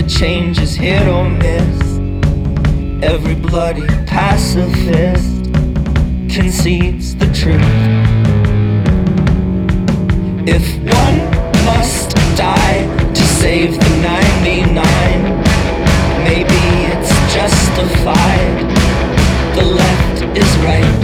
change is hit or miss. Every bloody pacifist concedes the truth. If one must die to save the 99, maybe it's justified. The left is right.